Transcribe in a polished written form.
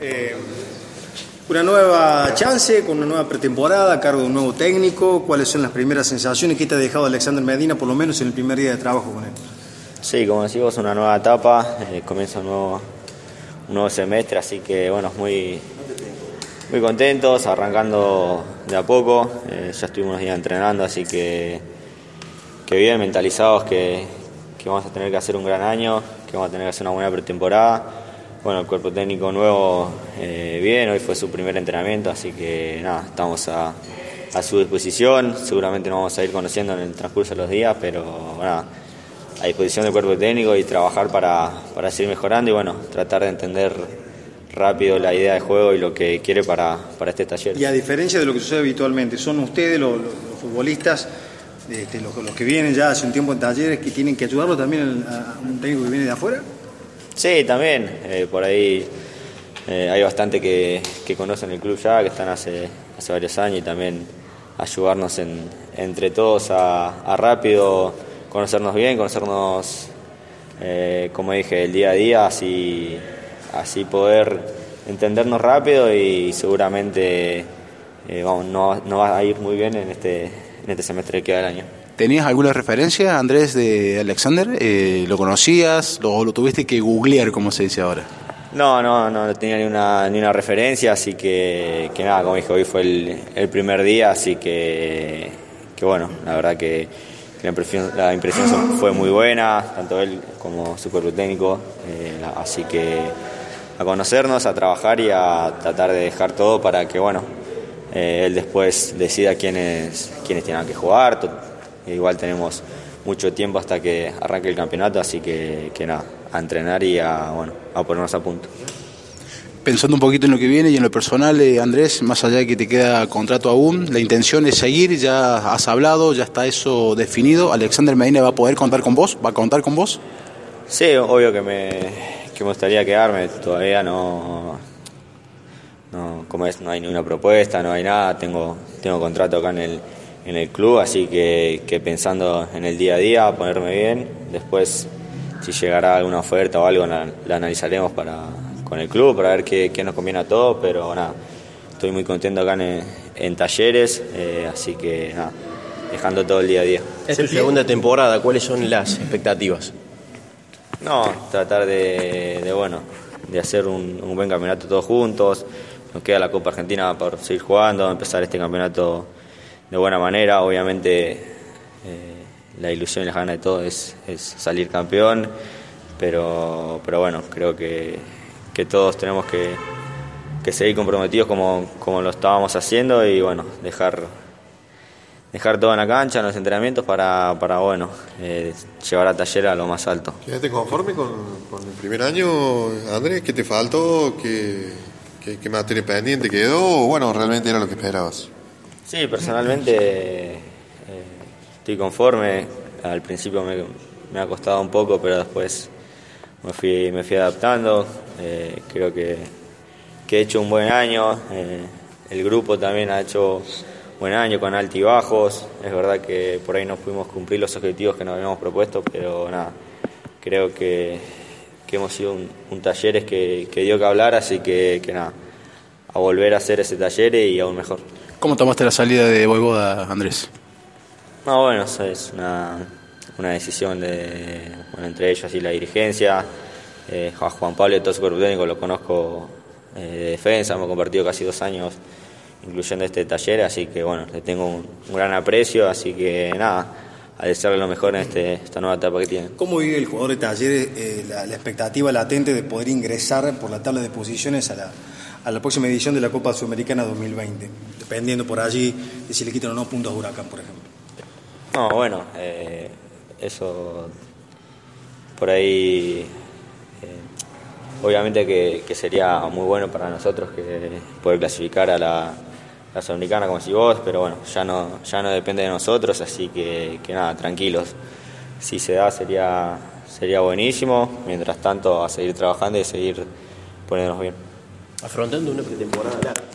Una nueva chance, con una nueva pretemporada, a cargo de un nuevo técnico. ¿Cuáles son las primeras sensaciones que te ha dejado Alexander Medina, por lo menos en el primer día de trabajo con él? Sí, como decimos, una nueva etapa, comienza un nuevo semestre, así que bueno, muy contentos, arrancando de a poco. Ya estuvimos unos días entrenando, así que bien, mentalizados que vamos a tener que hacer un gran año, que vamos a tener que hacer una buena pretemporada. Bueno, el cuerpo técnico nuevo, bien, hoy fue su primer entrenamiento, así que nada, estamos a su disposición. Seguramente nos vamos a ir conociendo en el transcurso de los días, pero nada, a disposición del cuerpo técnico y trabajar para seguir mejorando y bueno, tratar de entender rápido la idea de juego y lo que quiere para este taller. Y a diferencia de lo que sucede habitualmente, ¿son ustedes los futbolistas, los que vienen ya hace un tiempo en talleres, que tienen que ayudarlo también a un técnico que viene de afuera? Sí, también. Por ahí hay bastante que conocen el club ya, que están hace varios años, y también ayudarnos entre todos a rápido conocernos bien, conocernos, como dije, el día a día, así poder entendernos rápido y seguramente no va a ir muy bien en este semestre que queda del año. ¿Tenías alguna referencia, Andrés, de Alexander? ¿Lo conocías o lo tuviste que googlear, como se dice ahora? No tenía ni una referencia, así que nada, como dije, hoy fue el primer día, así que bueno, la verdad que la impresión fue muy buena, tanto él como su cuerpo técnico, así que a conocernos, a trabajar y a tratar de dejar todo para que bueno, él después decida quiénes tienen que jugar. Igual tenemos mucho tiempo hasta que arranque el campeonato, así que nada, a entrenar y a ponernos a punto. Pensando un poquito en lo que viene y en lo personal, Andrés, más allá de que te queda contrato aún, la intención es seguir, ya has hablado, ya está eso definido. ¿Alexander Medina va a poder contar con vos? ¿Va a contar con vos? Sí, obvio que me gustaría quedarme, todavía no hay ninguna propuesta, no hay nada, tengo contrato acá en el club, así que pensando en el día a día, ponerme bien, después si llegará alguna oferta o algo la analizaremos con el club para ver qué nos conviene a todos, pero nada, estoy muy contento acá en Talleres, así que nada, dejando todo el día a día. Es tu segunda temporada, ¿cuáles son las expectativas? No, tratar de hacer un buen campeonato todos juntos. Nos queda la Copa Argentina por seguir jugando, empezar este campeonato de buena manera. Obviamente la ilusión y las ganas de todos es salir campeón, pero bueno, creo que todos tenemos que seguir comprometidos como lo estábamos haciendo y bueno, dejar todo en la cancha, en los entrenamientos para llevar a Talleres a lo más alto. ¿Quedaste conforme con el primer año, Andrés? ¿Qué te faltó? ¿Qué materia pendiente quedó? ¿O bueno, realmente era lo que esperabas? Sí, personalmente estoy conforme. Al principio me ha costado un poco, pero después me fui adaptando. Creo que he hecho un buen año. El grupo también ha hecho buen año con altibajos. Es verdad que por ahí no pudimos cumplir los objetivos que nos habíamos propuesto, pero nada, creo que hemos sido un Talleres que dio que hablar, así que nada, a volver a hacer ese Talleres y aún mejor. ¿Cómo tomaste la salida de Voivoda, Andrés? No, bueno, eso es una decisión entre ellos y la dirigencia. A Juan Pablo y todo su cuerpo técnico lo conozco de defensa, hemos compartido casi 2 años incluyendo este taller, así que bueno, le tengo un gran aprecio, así que nada, a desearle lo mejor en esta nueva etapa que tiene. ¿Cómo vive el jugador de Talleres la expectativa latente de poder ingresar por la tabla de posiciones a la próxima edición de la Copa Sudamericana 2020, dependiendo por allí de si le quitan o no puntos a Huracán, por ejemplo? No, bueno, eso por ahí obviamente que sería muy bueno para nosotros que poder clasificar a la Sudamericana, como decís vos, pero bueno, ya no depende de nosotros, así que nada, tranquilos. Si se da sería buenísimo, mientras tanto a seguir trabajando y a seguir poniéndonos bien. Afrontando una pretemporada larga.